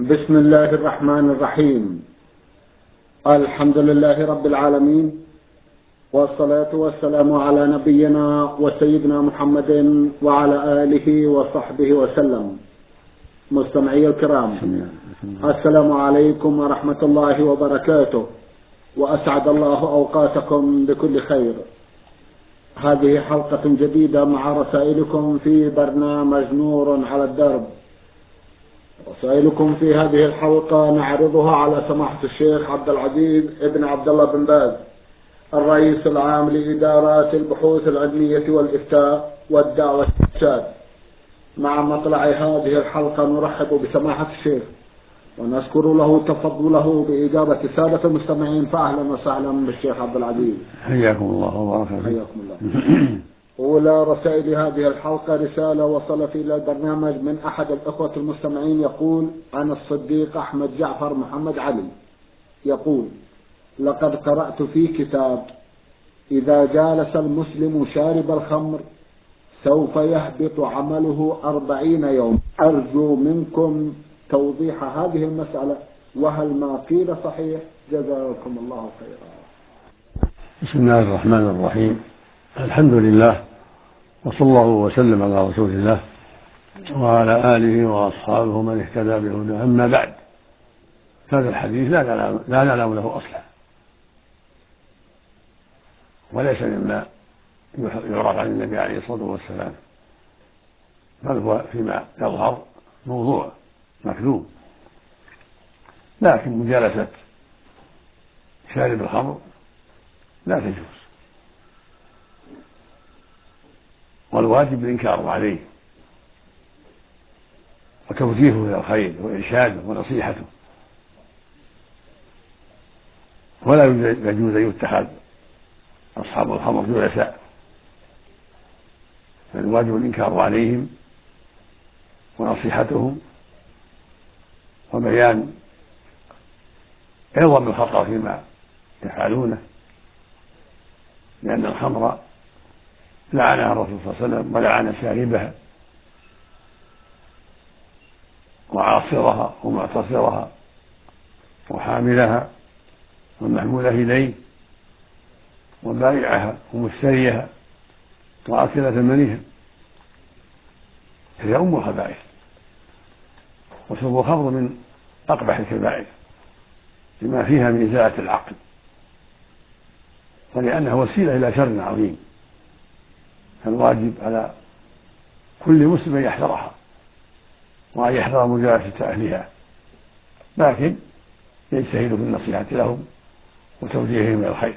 بسم الله الرحمن الرحيم. الحمد لله رب العالمين، والصلاة والسلام على نبينا وسيدنا محمد وعلى آله وصحبه وسلم. مستمعي الكرام، السلام عليكم ورحمة الله وبركاته، وأسعد الله أوقاتكم بكل خير. هذه حلقة جديدة مع رسائلكم في برنامج نور على الدرب. رسائلكم في هذه الحلقة نعرضها على سماحة الشيخ عبد العزيز ابن عبد الله بن باز، الرئيس العام لإدارات البحوث العلمية والإفتاء والدعوة والإرشاد. مع مطلع هذه الحلقة نرحب بسماحة الشيخ ونشكر له تفضله بإجابة سادة المستمعين، فأهلا وسهلا بالشيخ عبد العزيز. حياكم الله وبارك فيكم. حياكم الله. أولى رسائل هذه الحلقة رسالة وصلت إلى البرنامج من أحد الأخوة المستمعين، يقول: أنا الصديق أحمد جعفر محمد علي. يقول: لقد قرأت في كتاب: إذا جالس المسلم شارب الخمر سوف يهبط عمله 40 يوم. أرجو منكم توضيح هذه المسألة، وهل ما قيل صحيح؟ جزاكم الله خيرا. بسم الله الرحمن الرحيم. الحمد لله، وصلى الله وسلم على رسول الله وعلى آله وأصحابه من اهتدى بهداه. أما بعد، هذا الحديث لا نعلم له أصلا، وليس مما يعرف عن النبي عليه الصلاة والسلام، بل هو فيما يظهر موضوع مكذوب. لكن مجالسة شارب الخمر لا تجوز، والواجب الإنكار عليه وتوجيهه إلى الخير وإرشاده ونصيحته، ولا يجوز أن يتخذ أصحاب الخمر جلساء، فالواجب الإنكار عليهم ونصيحتهم وبيان عظم الخطر فيما يفعلونه، لأن الخمر لعنها الرسول صلى الله عليه وسلم ولعن شاربها وعاصرها ومعتصرها وحاملها والمحمولة إليه وبائعها ومشتريها وآكلة ثمنها، هي أم الخبائث. وشرب الخمر من أقبح الكبائر لما فيها من إزالة العقل، ولأنها وسيلة إلى شر عظيم، فالواجب على كل مسلم أن يحذرها وأن يحذر مجالسة أهلها، لكن يجتهد في النصيحة لهم وتوجيههم إلى الخير.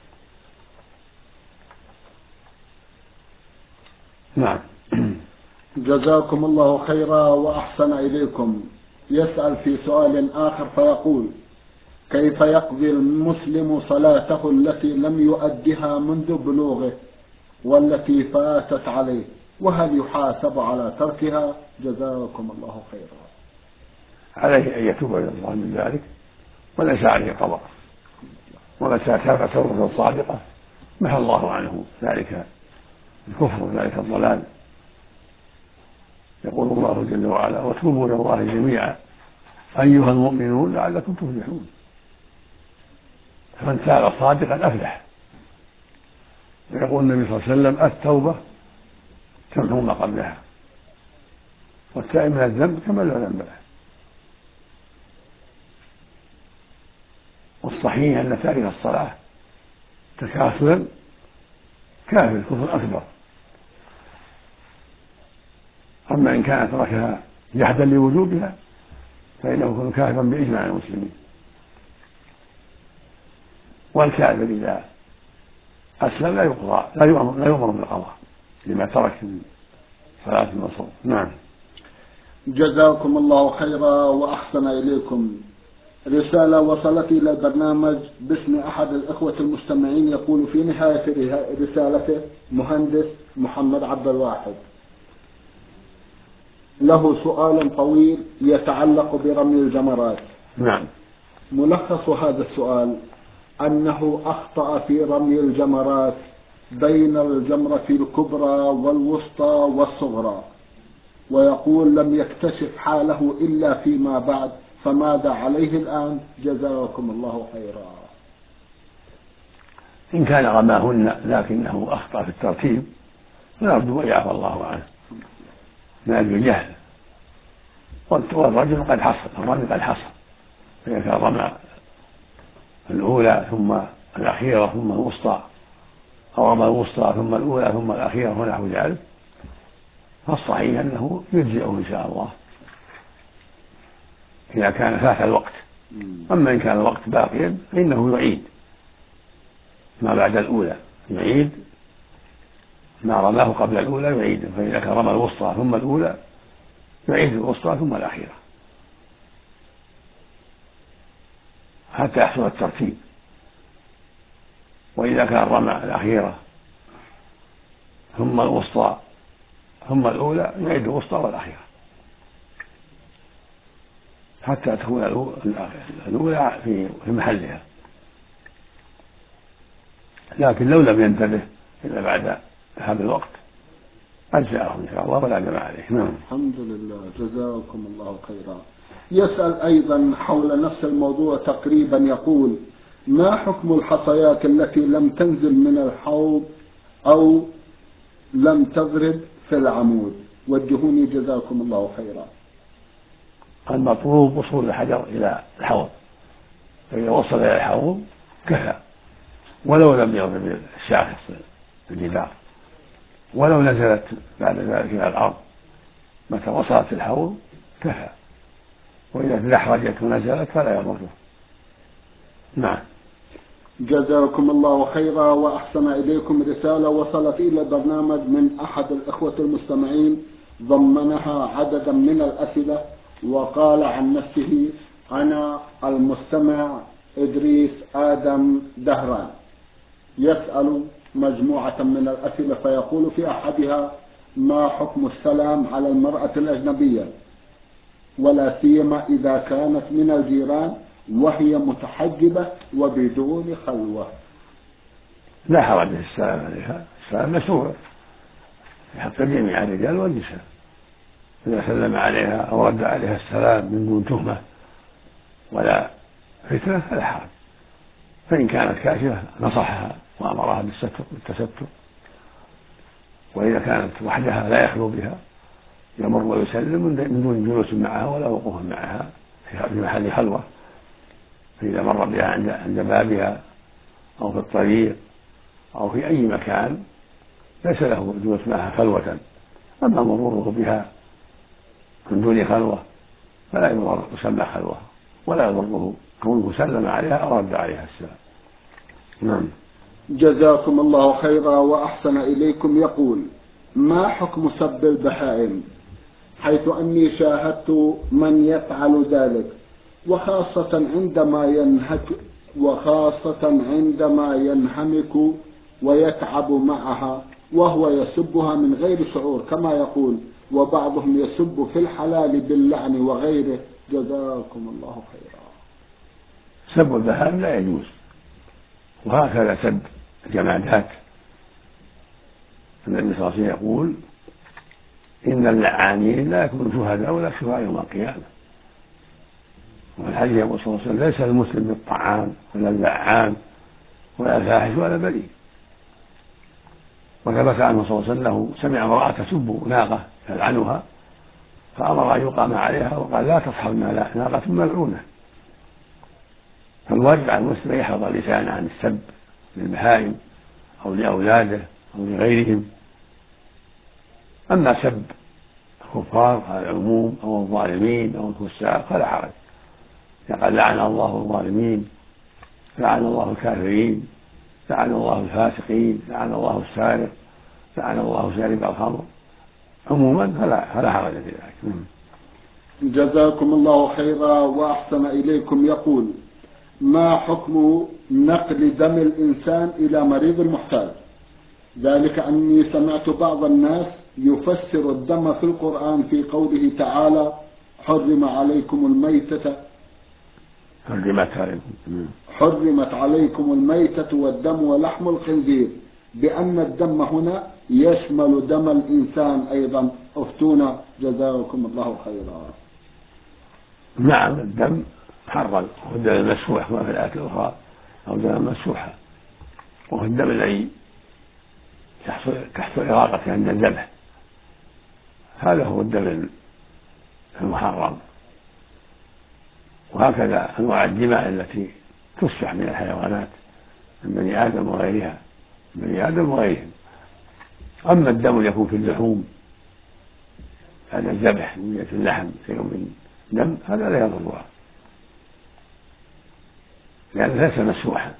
نعم. جزاكم الله خيرا وأحسن إليكم. يسأل في سؤال آخر فيقول: كيف يقضي المسلم صلاته التي لم يؤدها منذ بلوغه والتي فاتت عليه، وهل يحاسب على تركها؟ جزاكم الله خيرا. عليه أن يتوب إلى الله من ذلك، وليس عليه قضاء، ومتى تاب توبة صادقة محى الله عنه ذلك الكفر وذلك الضلال. يقول الله جل وعلا: وتوبوا إلى الله جميعا أيها المؤمنون لعلكم تفلحون. فمن تاب صادقا أفلح. ويقول النبي صلى الله عليه وسلم: التوبة تمحو ما قبلها، والتائب من الذنب كمن لا ذنب له. والصحيح أن تارك الصلاة تكاسلا كافر كفر أكبر. أما إن كان تركها جحدا لوجوبها فإنه يكون كافرا بإجماع المسلمين. والكافر إذا أسلم لا يقضى، لا يؤمر بالقضاء لما ترك من صلاة المصروف. نعم. جزاكم الله خيرا وأحسن إليكم. رسالة وصلت إلى البرنامج باسم أحد الإخوة المستمعين، يقول في نهاية رسالته: مهندس محمد عبد الواحد، له سؤال طويل يتعلق برمي الجمرات. نعم. ملخص هذا السؤال أنه أخطأ في رمي الجمرات بين الجمرة الكبرى والوسطى والصغرى، ويقول لم يكتشف حاله إلا فيما بعد، فماذا عليه الآن؟ جزاكم الله خيرا. إن كان رماهن لكنه أخطأ في الترتيب فنرجو أن يعفى الله عنه من أجل الجهل، والرجل قد حصل، الرمي قد حصل، فإذا كان رمى الأولى ثم الأخيرة ثم الوسطى، أو رمى الوسطى ثم الأولى ثم الأخيرة ونحو ذلك، فالصحيح أنه يجزئه إن شاء الله إذا كان فات الوقت. أما إن كان الوقت باقيا فإنه يعيد ما بعد الأولى، يعيد ما رماه قبل الأولى يعيد، فإذا كان رمى الوسطى ثم الأولى يعيد الوسطى ثم الأخيرة حتى يحصل الترتيب. وإذا كان رمى الأخيرة ثم الوسطى ثم الأولى يعيد الوسطى والأخيرة حتى تكون الأولى في محلها. لكن لو لم ينتبه إلا بعد ذهاب الوقت أجزأه إن شاء الله ولا جمع عليه. الحمد لله، جزاكم الله خيرا. يسأل أيضا حول نفس الموضوع تقريبا، يقول: ما حكم الحصيات التي لم تنزل من الحوض أو لم تضرب في العمود؟ وجهوني جزاكم الله خيرا. المطلوب وصول الحجر إلى الحوض، فإذا وصل إلى الحوض كفى، ولو لم يضرب الشاخص الجدار، ولو نزلت بعد ذلك إلى الأرض متى وصلت الحوض كفى، وإذا تدحرجت ونزلت فلا يضره. نعم. جزاكم الله خيرا وأحسن إليكم. رسالة وصلت إلى البرنامج من أحد الإخوة المستمعين ضمنها عددا من الأسئلة، وقال عن نفسه: أنا المستمع إدريس آدم دهران. يسأل مجموعة من الأسئلة، فيقول في أحدها: ما حكم السلام على المرأة الأجنبية، ولا سيما إذا كانت من الجيران وهي متحجبة وبدون خلوة؟ لا حرج في السلام عليها، السلام مشروع في حق جميع الرجال والنساء، إذا سلم عليها أو رد عليها السلام من دون تهمة ولا فتنة فلا حرج. فإن كانت كاشفة نصحها وأمرها بالتستر، وإذا كانت وحدها لا يخلو بها يمر ويسلم من دون جلوس معها ولا وقوف معها في محل خلوة، فإذا مر بها عند بابها أو في الطريق أو في أي مكان ليس له الجلوس معها خلوة. أما مروره بها من دون خلوة فلا يسمى خلوة، ولا يضره كونه سلم عليها أو رد عليها السلام. نعم. جزاكم الله خيرا وأحسن إليكم. يقول: ما حكم سب البهائم، حيث أني شاهدت من يفعل ذلك، وخاصة عندما ينهمك ويتعب معها وهو يسبها من غير شعور كما يقول، وبعضهم يسب في الحلال باللعن وغيره. جزاكم الله خيرا. سب البهائم لا يجوز، وهكذا سب الجمادات. النبي صلى الله عليه وسلم يقول: إن اللعانين لا يكونوا شهداء ولا شفعاء يوم القيامة. والحديث يقول صلى الله عليه وسلم: ليس المسلم بالطعان ولا اللعان ولا الفاحش ولا بذيء. وثبت عنه صلى الله عليه وسلم انه سمع امرأة تسب ناقة يلعنها فأمر أن يقام عليها وقال: لا تصحب ناقة ملعونة. فالواجب على المسلم يحفظ لسانه عن السب للبهائم أو لأولاده أو لغيرهم. أما سب الكفار على العموم أو الظالمين أو الفساق فلا حرج، يقال: لعن الله الظالمين، لعن الله الكافرين، لعن الله الفاسقين، لعن الله السارق، لعن الله شارب الخمر. عموما فلا حرج في ذلك. جزاكم الله خيرا وأحسن إليكم. يقول: ما حكم نقل دم الإنسان إلى مريض محتاج؟ ذلك أني سمعت بعض الناس يفسر الدم في القرآن في قوله تعالى: حرمت عليكم الميتة والدم ولحم الخنزير، بأن الدم هنا يشمل دم الإنسان أيضا. أفتونا جزاكم الله خيرا. نعم الدم محرم، والدم المسفوح ما في الآية الأخرى أو دم مسفوحا، وهو الدم الذي تحت إراقته عند الذبح، هذا هو الدم المحرم. وهكذا أنواع الدماء التي تسفح من الحيوانات من بني آدم وغيرها، بني آدم وغيرهم. أما الدم يكون في اللحوم هذا الذبح من جهة اللحم شيء من دم، هذا لا يضرها لأنه ليس مسفوحا.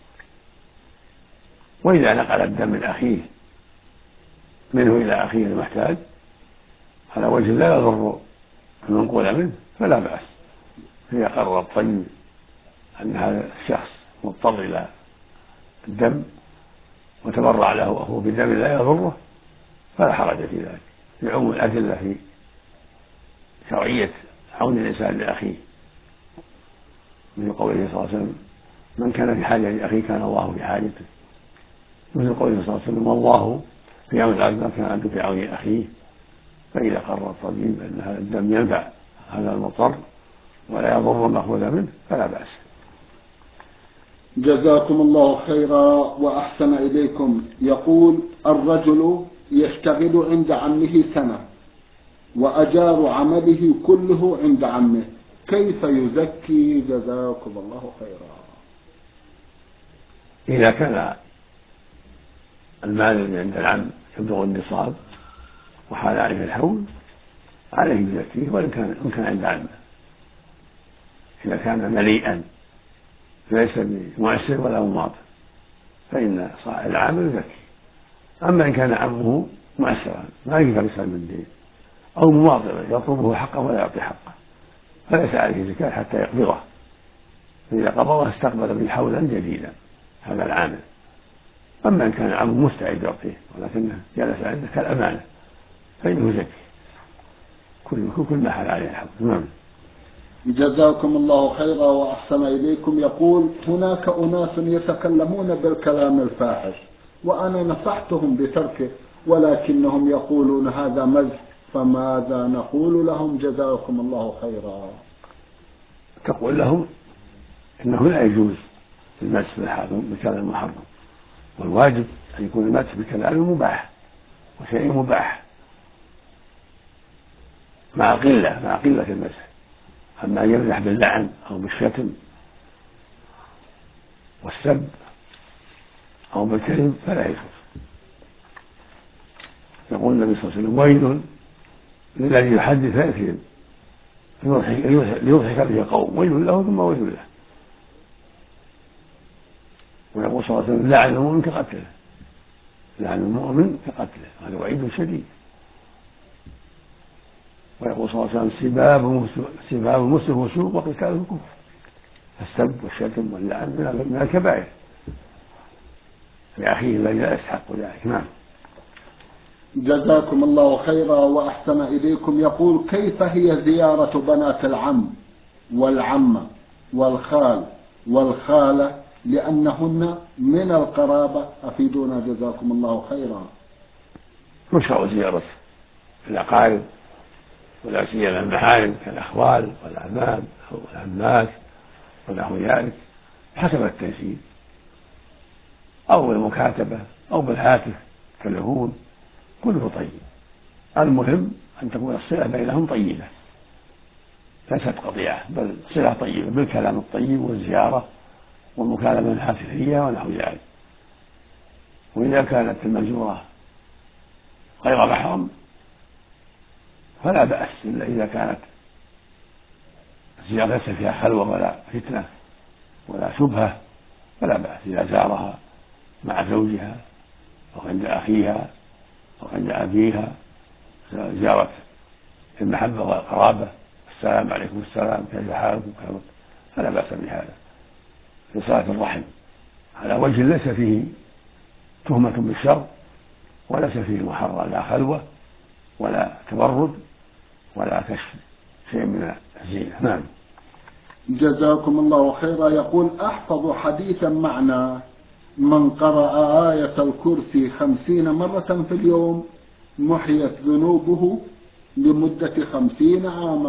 وإذا نقل الدم من أخيه منه إلى أخيه المحتاج على وجه لا يضر المنقول منه فلا بأس، إذا قرر الطبيب أن هذا الشخص مضطر إلى الدم وتبرع له أخوه بدم لا يضره فلا حرج في ذلك، لعموم الأدلة في شرعية عون الإنسان لأخيه، من قوله صلى الله عليه وسلم من كان في حاجة لأخيه كان الله في حاجته، مثل قوله صلى الله عليه وسلم والله في عون العبد ما كان العبد في عون أخيه. فإذا قرر الطبيب أن هذا الدم ينفع هذا المضطر ولا يضر المأخوذ منه فلا بأس. جزاكم الله خيرا وأحسن إليكم. يقول الرجل يشتغل عند عمه سنة وأجار عمله كله عند عمه، كيف يزكي؟ جزاكم الله خيرا. إذا كان المال الذي عند العم يبلغ النصاب وحال عليه الحول عليه يزكيه، وإن كان عند عمه، إذا كان مليئا ليس بمعسر ولا مماطل فإن صاحب العامل يزكي. أما إن كان عمه معسرا ما يقدر يسلم الدين أو مماطلا يطلبه حقه ولا يعطي حقه فليس عليه زكاة حتى يقبضه، فإذا قبضه استقبل به حولا جديدا هذا العامل. أما إن كان عمه مستعد يعطيه ولكنه جلس عنده كالأمانة فإنه يزكي كل ما حال عليه الحول. نعم. جزاكم الله خيرا وأحسن إليكم. يقول هناك أناس يتكلمون بالكلام الفاحش وأنا نصحتهم بتركه ولكنهم يقولون هذا مزح، فماذا نقول لهم؟ جزاكم الله خيرا. تقول لهم إنه لا يجوز المسح بالكلام المحرم، والواجب أن يكون المسح بالكلام مباح وشيء مباح مع قلة المسح. أما أن يمزح باللعن أو بالشتم والسب أو بالكذب فلا يجوز. يقول النبي صلى الله عليه وسلم ويل للذي يحدث فيكذب ليضحك به قوم، ويل له ثم ويل له. ويقول صلى الله عليه وسلم لعن المؤمن كقتله، لعن المؤمن كقتله، هذا وعيد شديد. ويقول صلى الله عليه وسلم سباب المسلم فسوق وقتاله كفر، السب والشتم واللعن من الكبائر لأخيه الذي لا يستحق ذلك. نعم. جزاكم الله خيرا وأحسن إليكم. يقول كيف هي زيارة بنات العم والعمة والخال والخالة لأنهن من القرابة؟ أفيدونا جزاكم الله خيرا. تشرع زيارة الأقارب ولا سيما المحارم كالأخوال والأعمام أو العمات ونحو ذلك حسب التيسير، أو بالمكاتبة أو بالهاتف كالتلفون، كله طيب. المهم أن تكون الصلة بينهم طيبة ليست قطيعة، بل صلة طيبة بالكلام الطيب والزيارة والمكالمة الهاتفية ونحو ذلك. وإذا كانت المزورة غير محرم فلا بأس، إلا إذا كانت الزيارة ليس فيها خلوة ولا فتنة ولا شبهة فلا بأس إذا زارها مع زوجها أو عند أخيها أو عند أبيها، زيارة المحبة والقرابة، السلام عليكم السلام كيف حالكم فلا بأس بهذا في صلة الرحم على وجه ليس فيه تهمة بالشر وليس فيه محرم، لا خلوة ولا تبرد ولا كشف شيء من الزينة. نعم. جزاكم الله خيرا. يقول أحفظ حديثا معنا من قرأ آية الكرسي 50 مرة في اليوم محيت ذنوبه لمدة 50 عاما،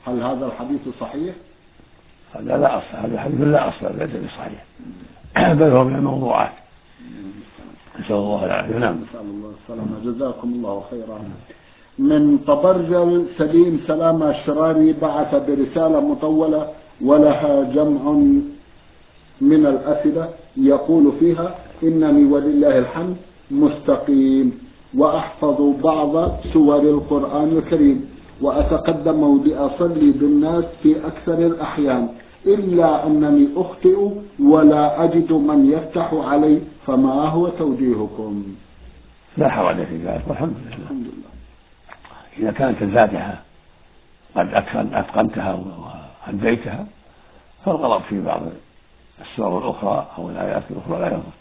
هل هذا الحديث صحيح؟ هذا لا أصل، هذا الحديث لا أصل، ليس بصحيح بل هو من الموضوعات. نسأل الله العافية. نعم. نسأل الله السلامة. جزاكم الله خيرا. من طبرجل سليم سلامة الشراري بعث برسالة مطولة ولها جمع من الأسئلة يقول فيها: إنني ولله الحمد مستقيم وأحفظ بعض سور القرآن الكريم وأتقدم لأصلي بالناس في أكثر الأحيان، إلا أنني أخطئ ولا أجد من يفتح علي، فما هو توجيهكم؟ لا حرج في ذلك والحمد لله. إذا كانت الفاتحة قد أتقنتها وأديتها فالغلط في بعض السور الأخرى أو الآيات الأخرى لا يضر،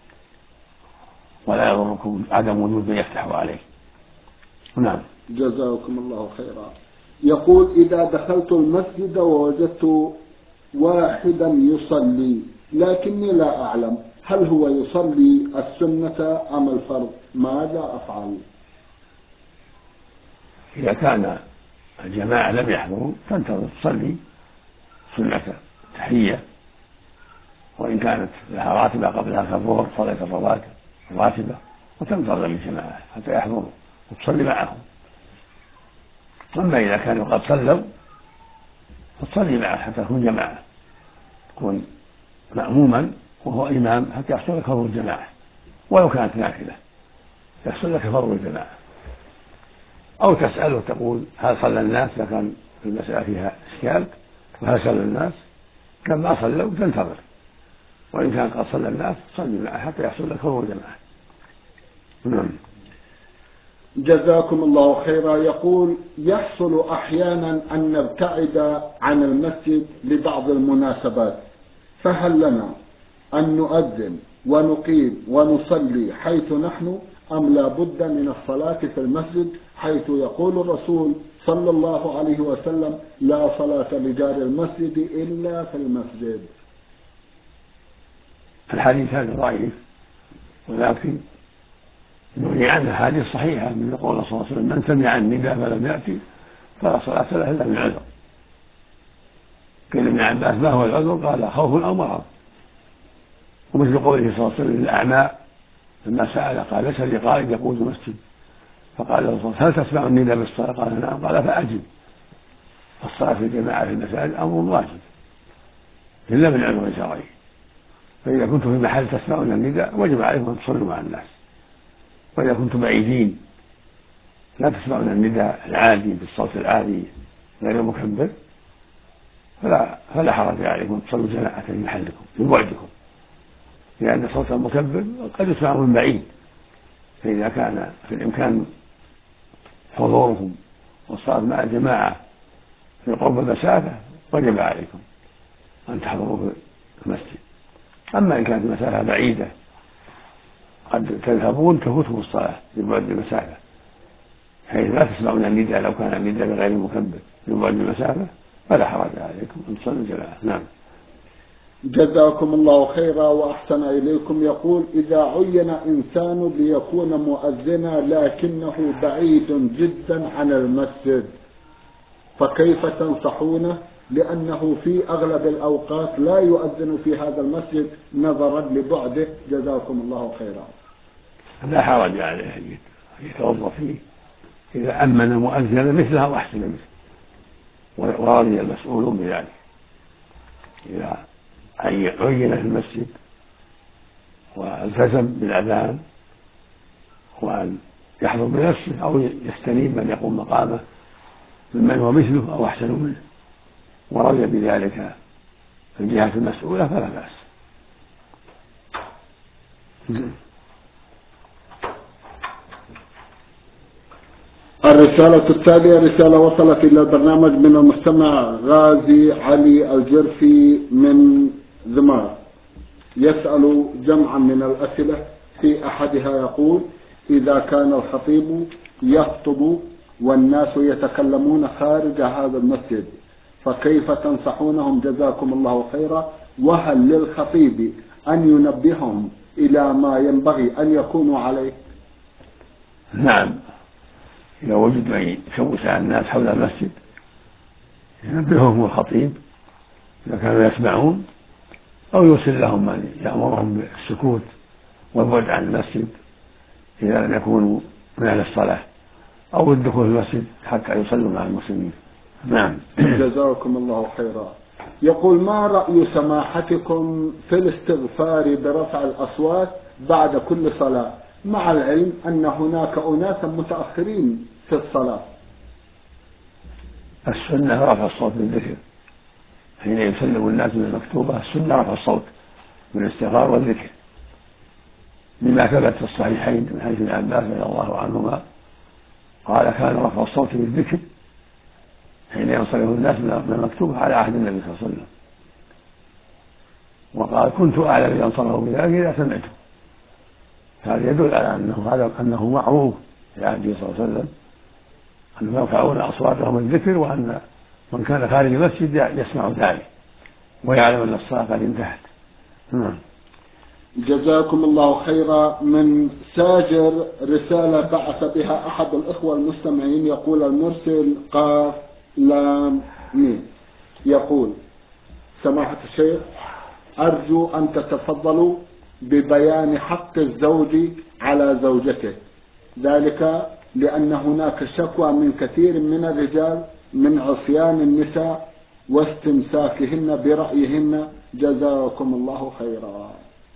ولا يضركم عدم وجود من يفتح عليه. نعم. جزاكم الله خيرا. يقول: إذا دخلت المسجد ووجدت واحدا يصلي لكني لا أعلم هل هو يصلي السنة أم الفرض، ماذا أفعل؟ إذا كان الجماعة لم يحضروا تنتظر تصلي سنة تحية، وإن كانت لها راتبة قبلها كالظهر صليت الرواتب راتبة وتنتظر الجماعة حتى يحضروا وتصلي معهم. أما إذا كانوا قد صلوا فتصلي معه حتى تكون جماعة، تكون مأموما وهو إمام حتى يحصل لك فرض الجماعة، ولو كانت نافلة يحصل لك فرض الجماعة. أو تسأل وتقول: هل صلى الناس؟ إذا كان المسألة فيها إشكال وهل صلى الناس؟ لما صلوا تنتظر، وإن كان قد صلى الناس صلي معه حتى يحصل لك فرض الجماعة. نعم. جزاكم الله خيرا. يقول: يحصل أحيانا أن نبتعد عن المسجد لبعض المناسبات، فهل لنا أن نؤذن ونقيم ونصلي حيث نحن، أم لا بد من الصلاة في المسجد، حيث يقول الرسول صلى الله عليه وسلم: لا صلاة لجار المسجد إلا في المسجد؟ الحديث هذا ضعيف، ولكن نهي عنه حديث صحيحة من قول صلى الله عليه وسلم: من سمع النداء فلم يأتي فلا صلاة له إلا من عذر. قيل ابن عباس: ما هو العذر؟ قال: خوف أو مرض. ومثل قوله صلى الله عليه وسلم للأعمى لما سأل قال: ليس لي قائد يقود المسجد، فقال له: هل تسمع النداء بالصلاة؟ قال: نعم. قال: فأجب. الصلاة في الجماعة في المساجد أمر واجب إلا من عذر شرعي، فإذا كنتم في محل تسمعون النداء وجب عليكم أن تصلوا مع الناس، وإذا كنتم بعيدين لا تسمعون النداء العادي بالصوت العادي غير المكبر فلا حرج عليكم تصلوا جماعة في محلكم من بعدكم، لأن صوت المكبر قد يسمع من بعيد، فإذا كان في الإمكان حضوركم والصلاة مع الجماعة في قرب المسافة وجب عليكم أن تحضروا في المسجد. أما إن كانت المسافة بعيدة قد تذهبون تفوتكم الصلاة لبعد المسافة، حيث لا تسمعون النداء لو كان النداء بغير المكبر لبعد المسافة فلا حرج عليكم أن تصلوا جماعة. نعم. جزاكم الله خيرا وأحسن إليكم. يقول: إذا عين إنسان ليكون مؤذنا لكنه بعيد جدا عن المسجد فكيف تنصحونه، لأنه في أغلب الأوقات لا يؤذن في هذا المسجد نظرا لبعده؟ جزاكم الله خيرا. لا حرج عليه أن يتوظف فيه إذا أمن مؤذنا مثله وأحسن مثله، ورضي المسؤولون بذلك. إذا عين في المسجد والتزم بالأذان وأن يحضر بنفسه أو يستنيب من يقوم مقامه ممن هو مثله أو أحسن منه ورضي بذلك في الجهة المسؤولة فلا بأس. الرسالة التالية رسالة وصلت إلى البرنامج من المستمع غازي علي الجرفي من ذمار، يسأل جمعا من الأسئلة. في أحدها يقول: إذا كان الخطيب يخطب والناس يتكلمون خارج هذا المسجد فكيف تنصحونهم جزاكم الله خيرا؟ وهل للخطيب أن ينبههم إلى ما ينبغي أن يكونوا عليه؟ نعم، إذا وجد من يشوش على الناس حول المسجد ينبههم الخطيب إذا كانوا يسمعون، أو يرسل لهم من يأمرهم بالسكوت والبعد عن المسجد إذا لم يكونوا من أهل الصلاة، أو الدخول في المسجد حتى يصلوا مع المسلمين. نعم. جزاكم الله خيرا. يقول: ما رأي سماحتكم في الاستغفار برفع الأصوات بعد كل صلاة، مع العلم أن هناك أناسا متأخرين في الصلاة؟ السنة رفع الصوت بالذكر حين يسلم الناس من المكتوبة، السنة رفع الصوت بالاستغفار والذكر، لما ثبت في الصحيحين من حديث ابن عباس رضي الله عنهما قال: كان رفع الصوت بالذكر حين ينصرف الناس من المكتوبة على عهد النبي صلى الله عليه وسلم. وقال: كنت أعلم إذا انصرفوا بذلك إذا سمعته. هذا يدل على أنه معروف في عهده صلى الله عليه وسلم أنهم يرفعون أصواتهم بالذكر، وأن من كان خارج المسجد يسمع ذلك ويعلم أن الصلاة قد انتهت. جزاكم الله خيرا. من ساجر رسالة بعث بها أحد الإخوة المستمعين، يقول المرسل قاف لام ميم، يقول: سماحة الشيخ، أرجو أن تتفضلوا ببيان حق الزوج على زوجته، ذلك لأن هناك شكوى من كثير من الرجال من عصيان النساء واستمساكهن برأيهن، جزاكم الله خيرا.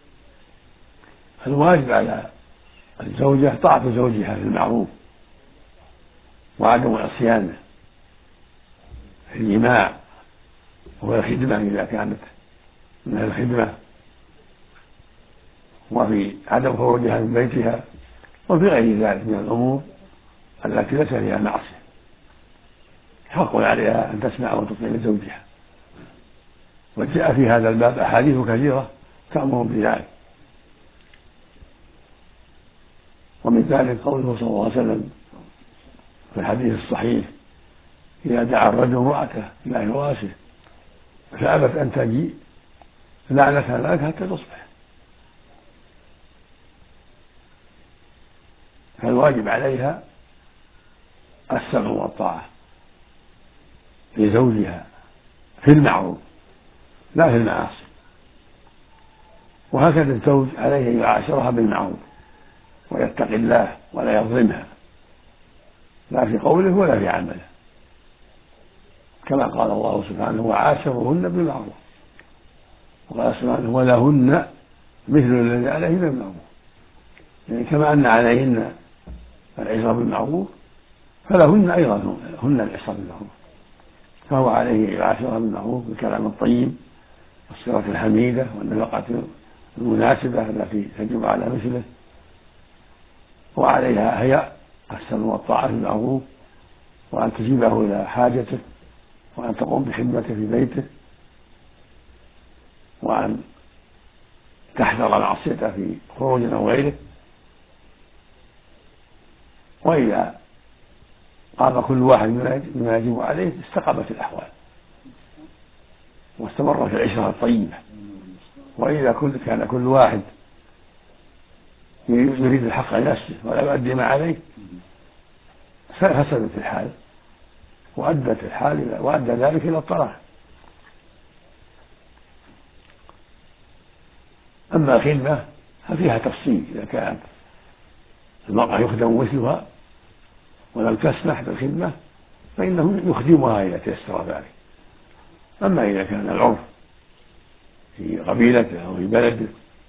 الواجب على الزوجة طاعة زوجها في المعروف وعدم عصيانه في الجماع والخدمة إذا كانت من الخدمة، وفي عدم خروجها من بيتها، وفي غير ذلك من الأمور التي ليس فيها معصية. حق عليها أن تسمع وتطيع لزوجها، وجاء في هذا الباب أحاديث كثيرة تأمر بذلك. ومن ذلك قوله صلى الله عليه وسلم في الحديث الصحيح: إذا دعا الرجل امرأته إلى فراشه فأبت أن تجيء لعنتها لك حتى تصبح. فالواجب عليها السمع والطاعة لزوجها في المعروف لا في المعاصي، وهكذا الزوج عليه أن يعاشرها بالمعروف ويتقي الله ولا يظلمها لا في قوله ولا في عمله، كما قال الله سبحانه: وعاشرهن بالمعروف. وقال سبحانه: ولهن مثل الذي عليهن بالمعروف. يعني كما أن عليهن العشرة بالمعروف فلهن أيضا هن العشرة بالمعروف، فهو عليه يعاشرها بالمعروف بالكلام الطيب والصيغة الحميدة والنفقة المناسبة التي تجب على مثله، وعليها هي السمع والطاعة بالمعروف، وأن تجيبه إلى حاجته، وأن تقوم بخدمته في بيته، وأن تحذر معصيته في خروج أو غيره. وإذا قام كل واحد بما يجب عليه استقامت الأحوال واستمرت العشرة الطيبة. وإذا كان كل واحد يريد الحق لنفسه ولا يؤدي ما عليه فسدت الحال وأدى ذلك إلى الطلاق. أما الخدمة ففيها تفصيل، إذا كانت المرأة يخدم مثلها ولم تسمح بالخدمة فإنه يخدمها إذا تيسر ذلك. أما إذا كان العرف في قبيلته أو في بلده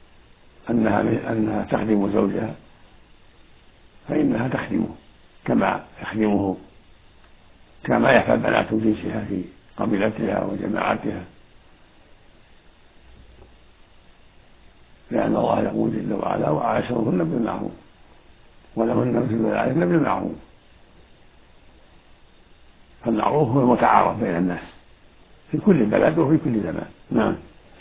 أنها تخدم زوجها فإنها تخدمه كما يخدمه، كما يفعل بنات جنسها في قبيلتها وجماعتها، لأن الله يقول جل وعلا: وعاشرهن بالمعروف ولهن مثل الذي عليهن بالمعروف. فالمعروف هو المتعارف بين الناس في كل بلد وفي كل زمان. نعم.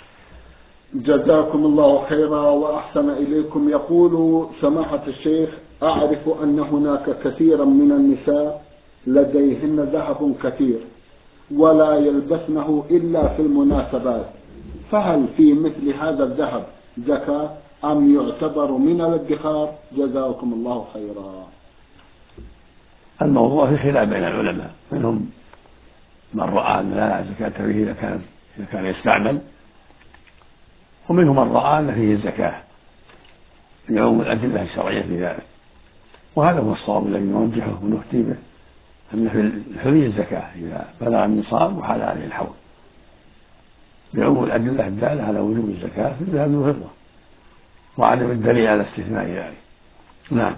جزاكم الله خيرا وأحسن إليكم. يقول سماحة الشيخ: أعرف أن هناك كثيرا من النساء لديهن ذهب كثير ولا يلبسنه إلا في المناسبات، فهل في مثل هذا الذهب زكاة أم يعتبر من الادخار؟ جزاكم الله خيرا. الموضوع في خلاف بين العلماء، منهم من رأى أن لا زكاة فيه إذا كان يستعمل، ومنهم من رأى أن فيه الزكاة لعموم الأدلة الشرعية في ذلك. وهذا هو الصواب الذي نوجهه ونفتي به، أن في الحلي الزكاة إذا بلغ النصاب وحال عليه الحول، بعموم الأدلة الدالة على وجوب الزكاة في الذهب والفضة وعدم الدليل على استثناء ذلك. نعم.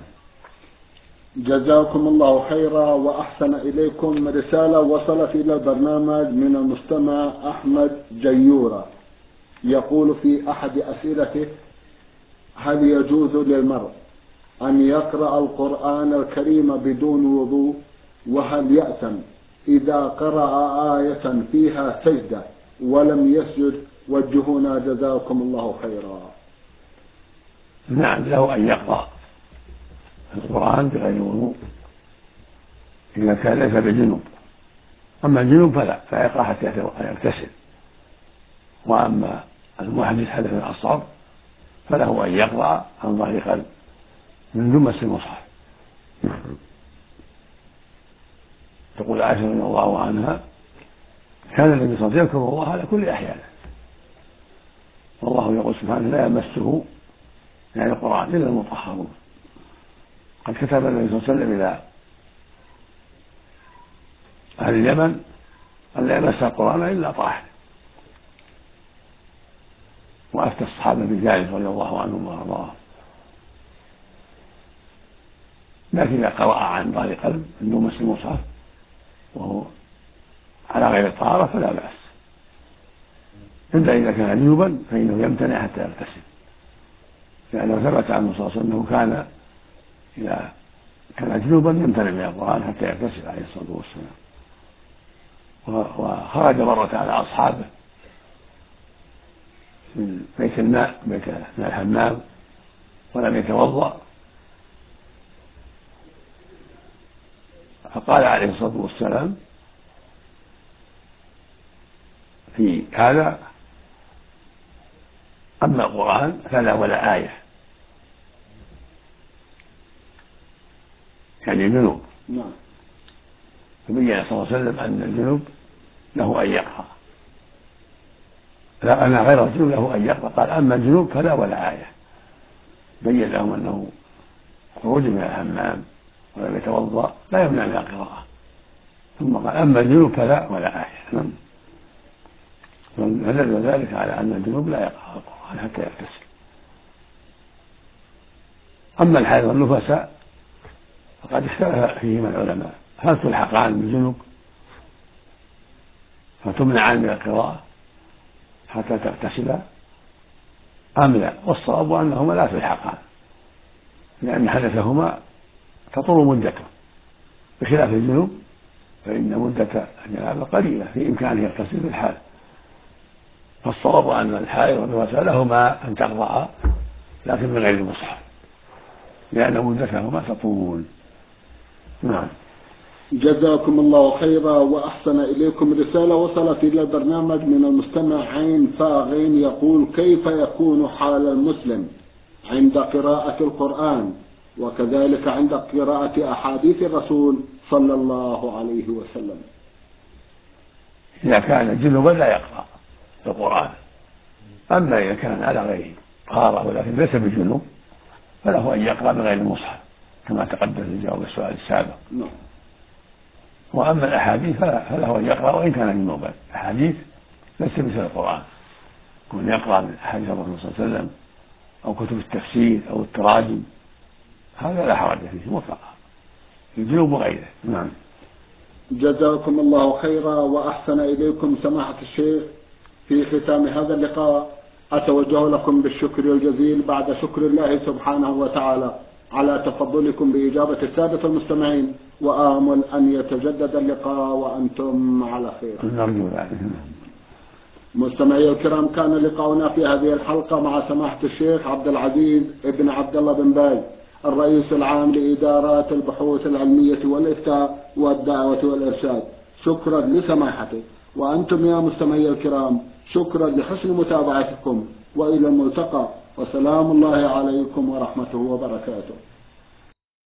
جزاكم الله خيرا وأحسن إليكم. رسالة وصلت إلى البرنامج من المستمع أحمد جيورة، يقول في أحد أسئلته: هل يجوز للمرء أن يقرأ القرآن الكريم بدون وضوء؟ وهل يأثم إذا قرأ آية فيها سجدة ولم يسجد؟ وجهونا جزاكم الله خيرا. نعم، له أن يقرأ القرآن بغير وضوء إذا كان ليس بجنوب. أما الجنوب فلا يقرأ حتى يغتسل. وأما المحدث حدث الأصغر فله أن يقرأ عن ظهر قلب من دمس المصحف. تقول عائشة رضي الله عنها: كان النبي صلى الله عليه وسلم يذكر الله على كل أحيانه، والله يقول سبحانه: لا يمسه يعني القرآن إلا المطهرون. قد كتب النبي صلى الله عليه وسلم إلى أهل اليمن أن لا يمس القرآن إلا طاهر، وأفتى الصحابة بذلك رضي الله عنهم وأرضاهم. لكن إذا قرأ عن ظهر قلب من دمس المصحف وهو على غير الطهارة فلا بأس، إلا إذا كان جنوبا فإنه يمتنع حتى يغتسل، لأنه ثبت عنه صلى الله عليه وسلم أنه كان إذا كان جنوبا يمتنع من القرآن حتى يغتسل عليه الصلاة والسلام. وخرج مرة على أصحابه من بيت الماء من الحمام ولم يتوضأ، فقال عليه الصلاة والسلام في هذا: أما القرآن فلا ولا آية، يعني الجنوب. فبين صلى الله عليه وسلم أن الجنوب له أن يقرأ، لا أنا غير الجنوب له أن يقرأ. قال: أما الجنوب فلا ولا آية، بين لهم أنه خروج من الحمام ولم يتوضأ لا يمنع من القراءة. ثم قال: أما الجنوب فلا ولا آية. فدل ذلك على أن الجنوب لا يقرأ القرآن حتى يغتسل. أما الحائض والنفساء فقد اختلف فيهما العلماء: هل تلحقان بالجنوب فتمنعان من القراءة حتى تغتسلا أم لا؟ والصواب أنهما لا تلحقان، لأن حدثهما تطول مدته، بخلاف الجنوب فإن مدة الجنابة قليلة في إمكانه يغتسل في الحال. فالصواب أن الحائض والنفساء لهما أن تقرأ لكن من غير المصحف، لأن مدتهما تطول. نعم. جزاكم الله خيرا وأحسن إليكم. رسالة وصلت إلى البرنامج من المستمع عين فاغين، يقول: كيف يكون حال المسلم عند قراءة القرآن وكذلك عند قراءة أحاديث الرسول صلى الله عليه وسلم؟ إذا كان جنبا لا يقرأ القرآن، أما إذا كان على غير طهارة ولكن ليس بجنوب فله أن يقرأ من غير المصحف كما تقدم في جواب السؤال السابق. وأما الأحاديث فله أن يقرأ وإن كان جنوبا. الأحاديث ليس مثل القرآن، كون يقرأ من أحاديث الرسول صلى الله عليه وسلم أو كتب التفسير أو التراجم هذا لا حرج فيه مطلقا، الجنوب وغيره. نعم. جزاكم الله خيرا وأحسن إليكم سماحة الشيخ. في ختام هذا اللقاء أتوجه لكم بالشكر الجزيل بعد شكر الله سبحانه وتعالى على تفضلكم بإجابة السادة المستمعين، وآمل أن يتجدد اللقاء وأنتم على خير. مستمعي الكرام، كان لقاؤنا في هذه الحلقة مع سماحة الشيخ عبد العزيز ابن عبد الله بن باز، الرئيس العام لإدارات البحوث العلمية والإفتاء والدعوة والإرشاد. شكرا لسماحته، وأنتم يا مستمعي الكرام شكرا لحسن متابعتكم، وإلى الملتقى، وسلام الله عليكم ورحمته وبركاته.